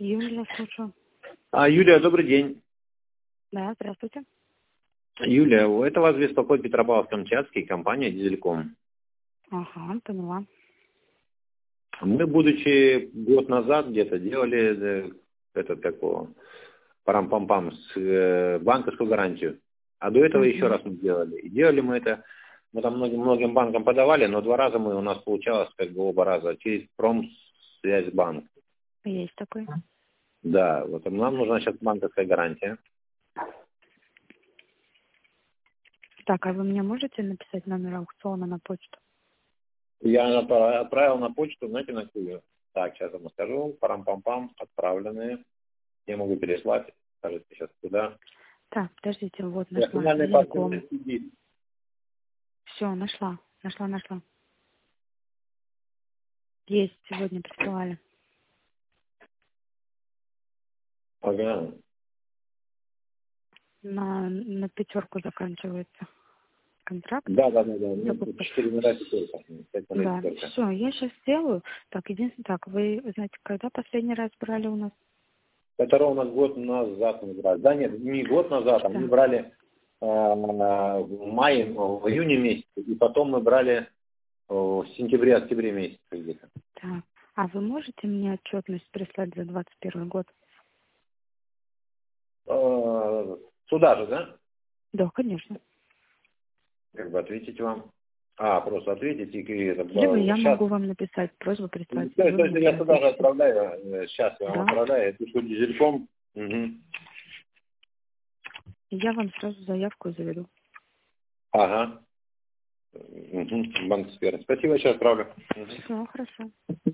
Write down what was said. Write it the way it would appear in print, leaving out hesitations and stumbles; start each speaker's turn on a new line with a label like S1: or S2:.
S1: Юлия, слушаю.
S2: Юлия, добрый день.
S1: Да, здравствуйте.
S2: Юлия, это вас беспокоит Петропавловск-Камчатский, компания «Дизельком».
S1: Ага, поняла.
S2: Мы, будучи год назад где-то, делали парам-пам-пам, банковскую гарантию. А до этого еще раз мы делали. И делали мы это, мы там многим банкам подавали, но 2 раза у нас получалось, оба раза, через Промсвязьбанк.
S1: Есть такой.
S2: Да, вот нам нужна сейчас банковская гарантия.
S1: Так, а вы мне можете написать номер аукциона на почту?
S2: Я отправил на почту, знаете, на какую? Так, сейчас я вам скажу. Парам-пам-пам, отправленные. Я могу переслать. Скажите сейчас куда.
S1: Так, подождите, вот нашла.
S2: Финальный партнер сидит.
S1: Все, нашла. Есть, сегодня присылали.
S2: Ага.
S1: На 5 заканчивается контракт.
S2: Да. 4 номера пятерка. 5 номера
S1: Да,
S2: пятерка.
S1: все, я сейчас сделаю. Так, единственное, так, вы знаете, когда последний раз брали у нас?
S2: Это ровно год назад мы брали. Да нет, не год назад, а мы брали в мае, в июне месяце, и потом мы брали в сентябре-октябре месяце где-то.
S1: Так, а вы можете мне отчетность прислать за 2021 год?
S2: Сюда же, да?
S1: Да, конечно.
S2: Как бы ответить вам. Просто ответить и это.
S1: Либо я
S2: Сейчас.
S1: могу вам написать просьбу прислать.
S2: То есть я туда же отправляю. Сейчас я вам отправляю. Я пишу Дизельком. Угу.
S1: Я вам сразу заявку заведу.
S2: Ага. Угу. Банк Сфера. Спасибо, сейчас отправлю.
S1: Все, хорошо.